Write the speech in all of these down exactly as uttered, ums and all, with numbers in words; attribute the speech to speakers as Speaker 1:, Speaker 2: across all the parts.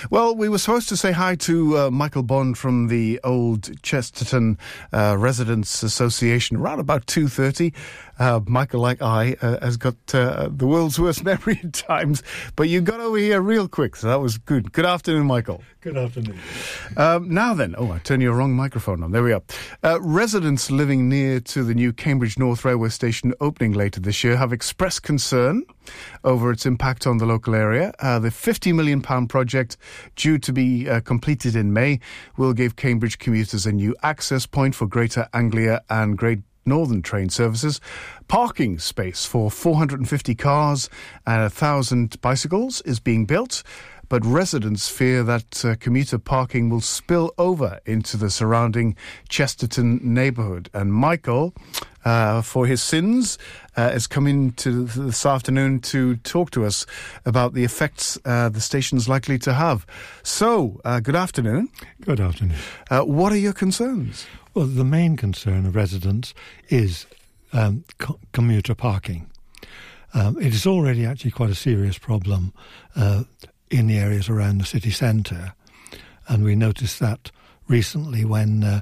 Speaker 1: Well, we were supposed to say hi to uh, Michael Bond from the Old Chesterton uh, Residents Association around about two thirty. Uh, Michael, like I, uh, has got uh, the world's worst memory at times, but you got over here real quick, so that was good. Good afternoon, Michael.
Speaker 2: Good afternoon.
Speaker 1: Um, now then, oh, I turned your wrong microphone on. There we are. Uh, residents living near to the new Cambridge North Railway Station opening later this year have expressed concern over its impact on the local area. Uh, the fifty million pounds project, due to be uh, completed in May, will give Cambridge commuters a new access point for Greater Anglia and Great Northern train services, parking space for four hundred fifty cars and one thousand bicycles is being built, but residents fear that uh, commuter parking will spill over into the surrounding Chesterton neighbourhood. And Michael, uh, for his sins, uh, is coming to this afternoon to talk to us about the effects uh, the station's likely to have. So, uh, good afternoon.
Speaker 2: Good afternoon.
Speaker 1: Uh, what are your concerns?
Speaker 2: Well, the main concern of residents is um, co- commuter parking. Um, it is already actually quite a serious problem uh, in the areas around the city centre, and we noticed that recently when uh,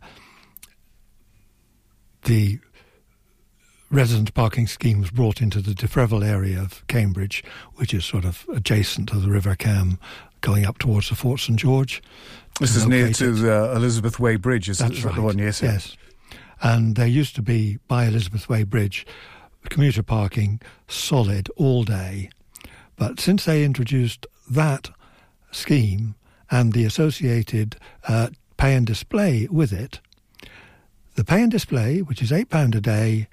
Speaker 2: the resident parking scheme was brought into the De Freville area of Cambridge, which is sort of adjacent to the River Cam, going up towards the Fort St George.
Speaker 1: This is near to the Elizabeth Way Bridge, is
Speaker 2: That's
Speaker 1: that
Speaker 2: right.
Speaker 1: the one? Yes,
Speaker 2: yes. And there used to be, by Elizabeth Way Bridge, commuter parking solid all day. But since they introduced that scheme and the associated uh, pay and display with it, the pay and display, which is eight pounds a day,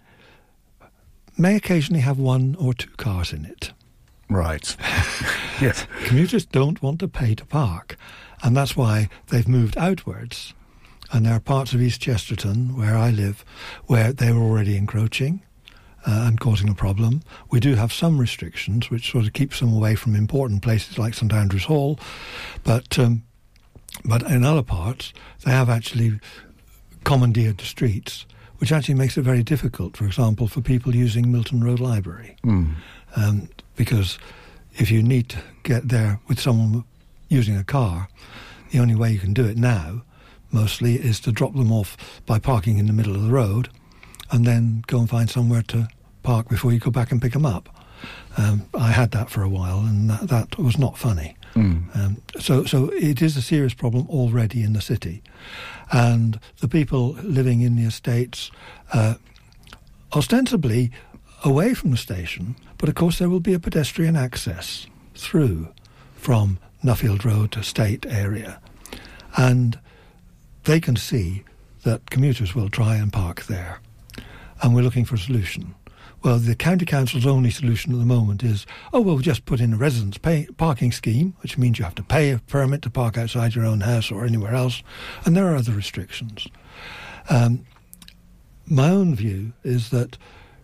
Speaker 2: may occasionally have one or two cars in it.
Speaker 1: Right. Yes.
Speaker 2: Commuters don't want to pay to park, and that's why they've moved outwards. And there are parts of East Chesterton, where I live, where they were already encroaching uh, and causing a problem. We do have some restrictions, which sort of keeps them away from important places like St Andrew's Hall, but um, but in other parts, they have actually commandeered the streets, which actually makes it very difficult, for example, for people using Milton Road Library.
Speaker 1: Mm.
Speaker 2: Um, because if you need to get there with someone using a car, the only way you can do it now, mostly, is to drop them off by parking in the middle of the road and then go and find somewhere to park before you go back and pick them up. Um, I had that for a while, and that, that was not funny. Mm. Um, so, so it is a serious problem already in the city. And the people living in the estates, uh, ostensibly away from the station, but of course there will be a pedestrian access through from Nuffield Road estate area. And they can see that commuters will try and park there. And we're looking for a solution. Well, the county council's only solution at the moment is, oh, well, we'll just put in a residence pay parking scheme, which means you have to pay a permit to park outside your own house or anywhere else. And there are other restrictions. Um, my own view is that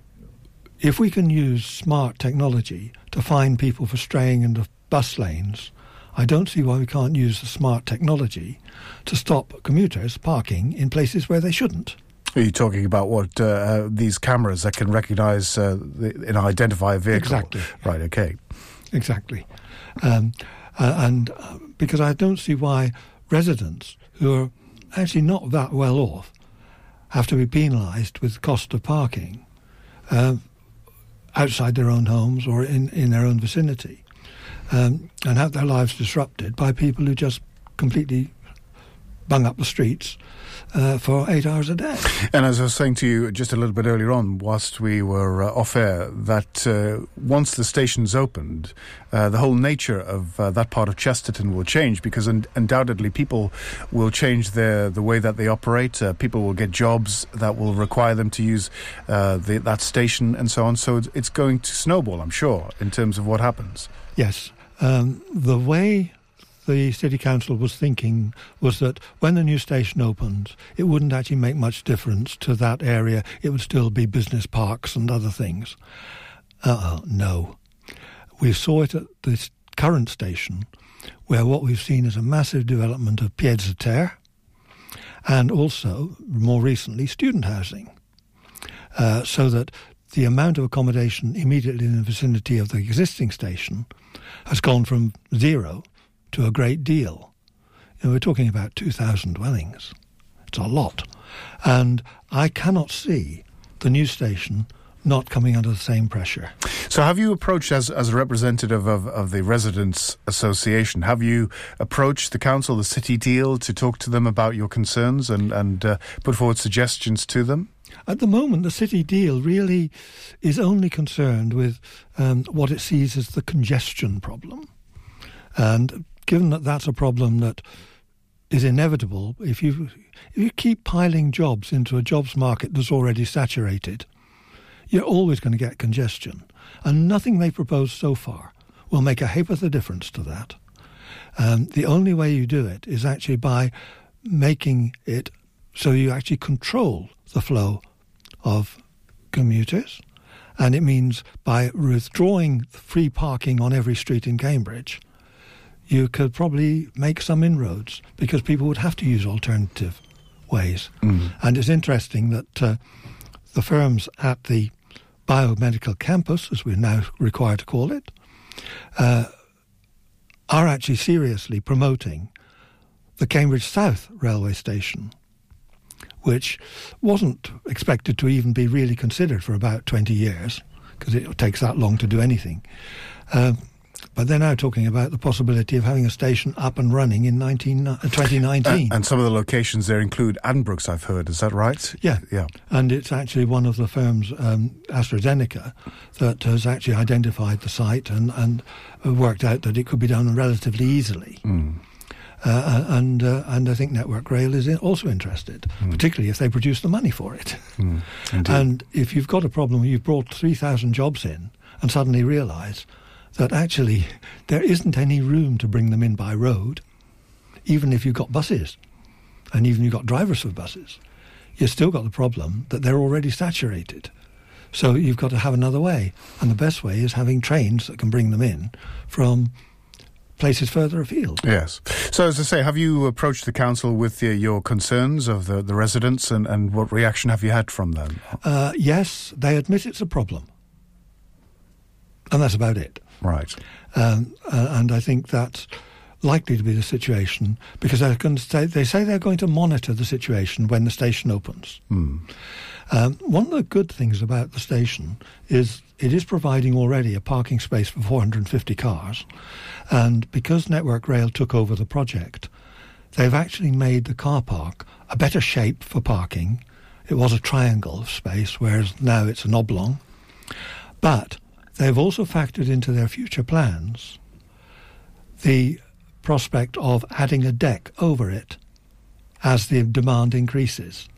Speaker 2: if we can use smart technology to find people for straying in the bus lanes, I don't see why we can't use the smart technology to stop commuters parking in places where they shouldn't.
Speaker 1: Are you talking about what, uh, uh, these cameras that can recognise uh, and identify a vehicle?
Speaker 2: Exactly.
Speaker 1: Right, okay.
Speaker 2: Exactly. Um, uh, and uh, because I don't see why residents who are actually not that well off have to be penalised with the cost of parking uh, outside their own homes or in, in their own vicinity, um, and have their lives disrupted by people who just completely bung up the streets uh, for eight hours a day.
Speaker 1: And as I was saying to you just a little bit earlier on, whilst we were uh, off air, that uh, once the station's opened, uh, the whole nature of uh, that part of Chesterton will change, because un- undoubtedly people will change their the way that they operate. Uh, people will get jobs that will require them to use uh, the, that station and so on. So it's, it's going to snowball, I'm sure, in terms of what happens.
Speaker 2: Yes. Um, the way the City Council was thinking was that when the new station opened, it wouldn't actually make much difference to that area. It would still be business parks and other things. Uh-uh, no. We saw it at this current station, where what we've seen is a massive development of pieds-à-terre and also, more recently, student housing. Uh, so that the amount of accommodation immediately in the vicinity of the existing station has gone from zero to a great deal. You know, we're talking about two thousand dwellings. It's a lot. And I cannot see the new station not coming under the same pressure.
Speaker 1: So have you approached, as as a representative of, of the Residents Association, have you approached the council, the City Deal, to talk to them about your concerns and, and uh, put forward suggestions to them?
Speaker 2: At the moment, the City Deal really is only concerned with um, what it sees as the congestion problem. And given that that's a problem that is inevitable, if you if you keep piling jobs into a jobs market that's already saturated, you're always going to get congestion. And nothing they propose so far will make a ha'porth of difference to that. Um, the only way you do it is actually by making it so you actually control the flow of commuters. And it means by withdrawing free parking on every street in Cambridge, you could probably make some inroads because people would have to use alternative ways. Mm. And it's interesting that uh, the firms at the biomedical campus, as we're now required to call it, uh, are actually seriously promoting the Cambridge South railway station, which wasn't expected to even be really considered for about twenty years, because it takes that long to do anything. Um, But they're now talking about the possibility of having a station up and running in nineteen, uh, twenty nineteen.
Speaker 1: And, and some of the locations there include Addenbrooke's, I've heard. Is that right?
Speaker 2: Yeah.
Speaker 1: Yeah.
Speaker 2: And it's actually one of the firms, um, AstraZeneca, that has actually identified the site and, and worked out that it could be done relatively easily. Mm. Uh, and uh, and I think Network Rail is also interested, mm. particularly if they produce the money for it. Mm. And if you've got a problem where you've brought three thousand jobs in and suddenly realise that actually there isn't any room to bring them in by road, even if you've got buses and even you've got drivers for buses, you've still got the problem that they're already saturated. So you've got to have another way. And the best way is having trains that can bring them in from places further afield.
Speaker 1: Yes. So as I say, have you approached the council with the, your concerns of the, the residents and, and what reaction have you had from them?
Speaker 2: Uh, yes, they admit it's a problem. And that's about it.
Speaker 1: Right.
Speaker 2: Um, uh, and I think that's likely to be the situation because they're going to say, they say they're going to monitor the situation when the station opens. Mm. Um, one of the good things about the station is it is providing already a parking space for four hundred fifty cars. And because Network Rail took over the project, they've actually made the car park a better shape for parking. It was a triangle of space, whereas now it's an oblong. But they've also factored into their future plans the prospect of adding a deck over it as the demand increases.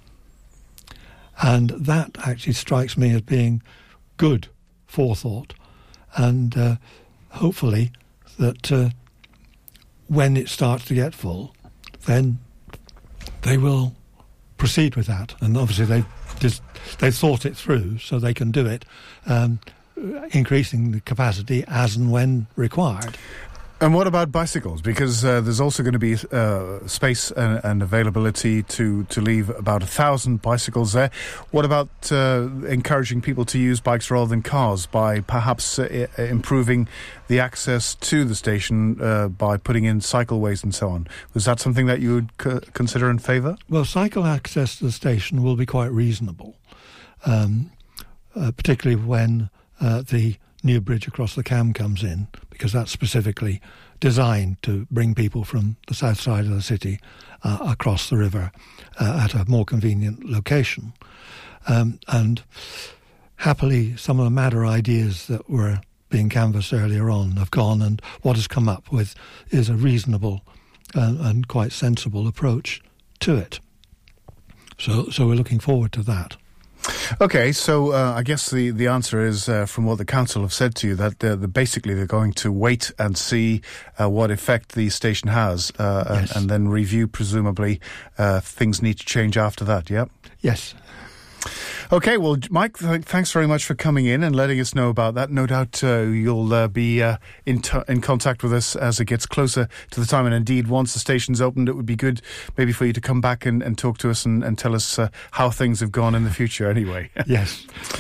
Speaker 2: And that actually strikes me as being good forethought. And uh, hopefully that uh, when it starts to get full, then they will proceed with that. And obviously they've, just, they've thought it through so they can do it. Um, increasing the capacity as and when required.
Speaker 1: And what about bicycles? Because uh, there's also going to be uh, space and, and availability to, to leave about a thousand bicycles there. What about uh, encouraging people to use bikes rather than cars by perhaps uh, improving the access to the station uh, by putting in cycleways and so on? Was that something that you would c- consider in favour?
Speaker 2: Well, cycle access to the station will be quite reasonable, um, uh, particularly when Uh, the new bridge across the Cam comes in, because that's specifically designed to bring people from the south side of the city uh, across the river uh, at a more convenient location. Um, and happily, some of the madder ideas that were being canvassed earlier on have gone, and what has come up with is a reasonable uh, and quite sensible approach to it. So, so we're looking forward to that.
Speaker 1: Okay, so uh, I guess the, the answer is, uh, from what the council have said to you, that they're, they're basically they're going to wait and see uh, what effect the station has uh, yes. and, and then review, presumably, uh, things need to change after that, yeah?
Speaker 2: Yes.
Speaker 1: Okay, well, Mike, th- thanks very much for coming in and letting us know about that. No doubt uh, you'll uh, be uh, in, t- in contact with us as it gets closer to the time. And indeed, once the station's opened, it would be good maybe for you to come back and, and talk to us and, and tell us uh, how things have gone in the future anyway.
Speaker 2: Yes.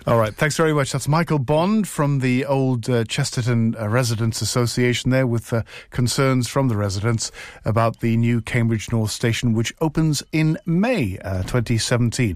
Speaker 1: All right, thanks very much. That's Michael Bond from the old uh, Chesterton uh, Residents Association there, with uh, concerns from the residents about the new Cambridge North station, which opens in May uh, twenty seventeen.